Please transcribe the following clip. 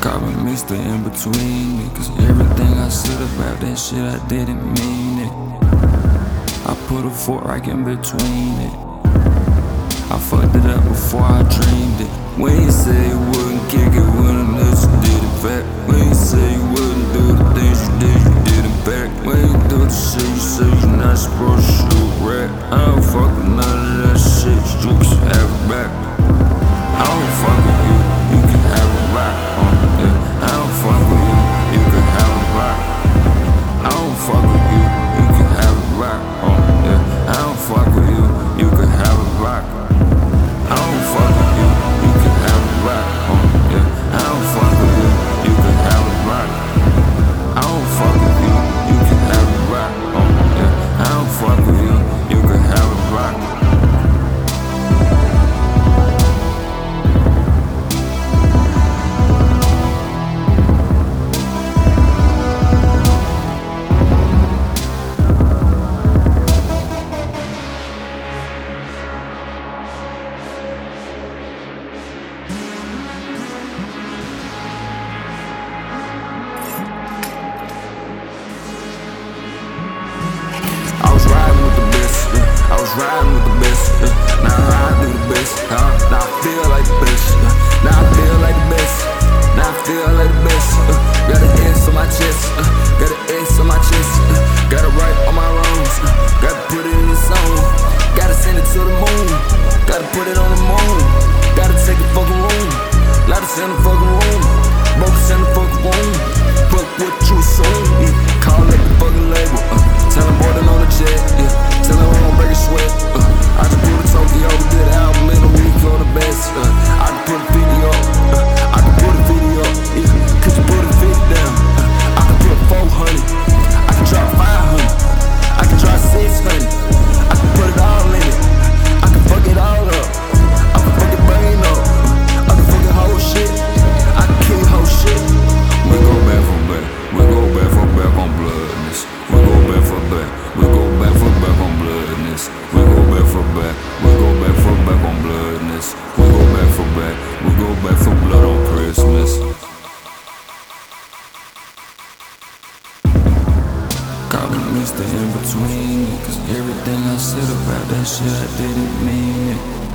Call me Mr. In Between it, cause everything I said about that shit I didn't mean it. I put a fork right in between it. I fucked it up before I dreamed it. When you say you wouldn't kick it, when I you did it back. When you say you wouldn't do the things you did it back. When you do the shit you say you're not supposed to shoot rat. I don't fuck with none of that shit, you can have it back. I don't fuck with you, you can have it back. Yeah. I don't fuck with you, you can have it back. I don't fuck with you, you can have it back. Yeah. I don't fuck with you, you can have it back. I don't fuck with you, you can have it back. Yeah. I don't fuck with you, you can have it back. I don't fuck with you, you can have it back. Yeah. I don't fuck with you, you can have it back. Riding with the best, now I do the best, now I feel like the best, now I feel like the best, now I feel like the best, got an S on my chest, got an S on my chest, got it right on my wrongs, gotta put it in the song, gotta send it to the moon, gotta put it on the moon, gotta take the fucking room, light us in the fucking room, broke us in the fucking room, fuck what you assume, call it the fucking label, tell them more than on the jet, tell them I'm gon' break a sweat. I just flew to Tokyo, we did an album in a week on the best. I can put a video up, I can put a video up. Could you put a 50 down? I can put 400, I can drop 500, I can drop 600. I can put it all in it, I can fuck it all up, I can fuck it brain up, I can fuck it whole shit, I can kill whole shit. We go back for back, we go back for back on bloodness. We go back for back, we go back for back on bloodness. We go back for back, we go back for back on bloodness. We go back for back, we go back for blood on Christmas. Call me Mr. In Between it, cause everything I said about that shit I didn't mean it.